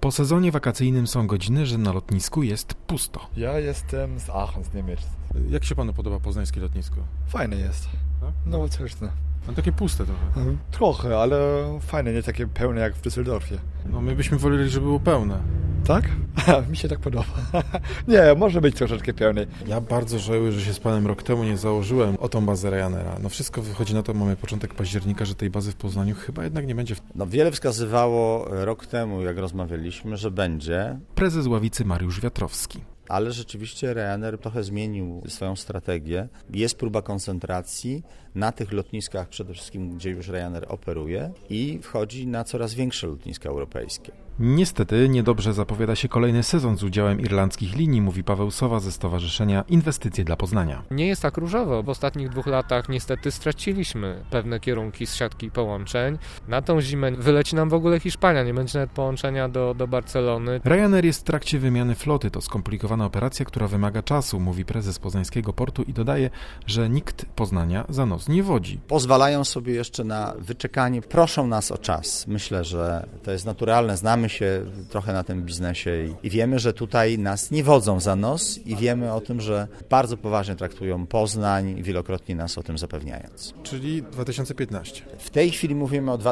Po sezonie wakacyjnym są godziny, że na lotnisku jest pusto. Ja jestem z Aachen, z Niemiec. Jak się panu podoba poznańskie lotnisko? Fajne jest. Tak? Nowoczesne. No takie puste trochę. Trochę, ale fajne, nie takie pełne jak w Düsseldorfie. No my byśmy woleli, żeby było pełne. Tak? Mi się tak podoba. Nie, może być troszeczkę pełne. Ja bardzo żałuję, że się z panem rok temu nie założyłem o tą bazę Ryanaira. No wszystko wychodzi na to, mamy początek października, że tej bazy w Poznaniu chyba jednak nie będzie. No wiele wskazywało rok temu, jak rozmawialiśmy, że będzie. Prezes Ławicy Mariusz Wiatrowski. Ale rzeczywiście Ryanair trochę zmienił swoją strategię. Jest próba koncentracji na tych lotniskach przede wszystkim, gdzie już Ryanair operuje i wchodzi na coraz większe lotniska europejskie. Niestety niedobrze zapowiada się kolejny sezon z udziałem irlandzkich linii, mówi Paweł Sowa ze Stowarzyszenia Inwestycje dla Poznania. Nie jest tak różowo. W ostatnich 2 latach niestety straciliśmy pewne kierunki z siatki połączeń. Na tą zimę wyleci nam w ogóle Hiszpania, nie będzie nawet połączenia do Barcelony. Ryanair jest w trakcie wymiany floty. To skomplikowana operacja, która wymaga czasu, mówi prezes poznańskiego portu i dodaje, że nikt Poznania za nos nie wodzi. Pozwalają sobie jeszcze na wyczekanie, proszą nas o czas. Myślę, że to jest naturalne, znamy się trochę na tym biznesie i wiemy, że tutaj nas nie wodzą za nos i wiemy o tym, że bardzo poważnie traktują Poznań, wielokrotnie nas o tym zapewniając. Czyli 2015. W tej chwili mówimy o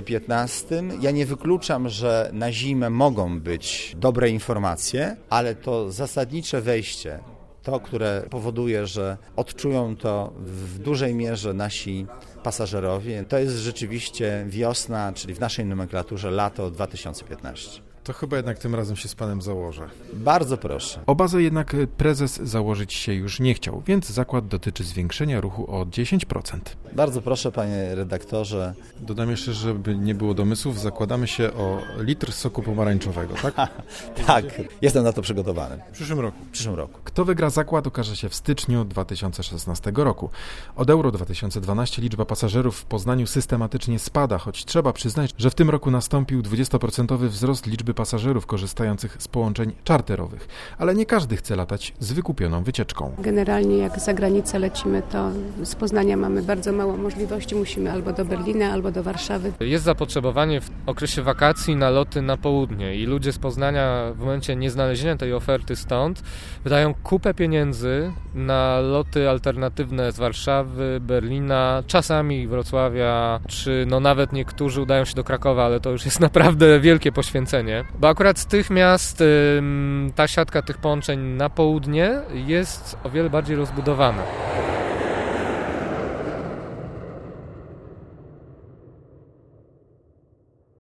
2015. Ja nie wykluczam, że na zimę mogą być dobre informacje, ale to zasadnicze wejście, to, które powoduje, że odczują to w dużej mierze nasi pasażerowie, to jest rzeczywiście wiosna, czyli w naszej nomenklaturze lato 2015. To chyba jednak tym razem się z panem założę. Bardzo proszę. O bazę jednak prezes założyć się już nie chciał, więc zakład dotyczy zwiększenia ruchu o 10%. Bardzo proszę, panie redaktorze. Dodam jeszcze, żeby nie było domysłów, zakładamy się o litr soku pomarańczowego, tak? Tak, jestem na to przygotowany. W przyszłym roku. W przyszłym roku. Kto wygra zakład, okaże się w styczniu 2016 roku. Od Euro 2012 liczba pasażerów w Poznaniu systematycznie spada, choć trzeba przyznać, że w tym roku nastąpił 20% wzrost liczby pasażerów korzystających z połączeń czarterowych. Ale nie każdy chce latać z wykupioną wycieczką. Generalnie jak za granicę lecimy, to z Poznania mamy bardzo mało możliwości. Musimy albo do Berlina, albo do Warszawy. Jest zapotrzebowanie w okresie wakacji na loty na południe i ludzie z Poznania w momencie nieznalezienia tej oferty stąd wydają kupę pieniędzy na loty alternatywne z Warszawy, Berlina, czasami Wrocławia, czy nawet niektórzy udają się do Krakowa, ale to już jest naprawdę wielkie poświęcenie. Bo akurat z tych miast ta siatka tych połączeń na południe jest o wiele bardziej rozbudowana.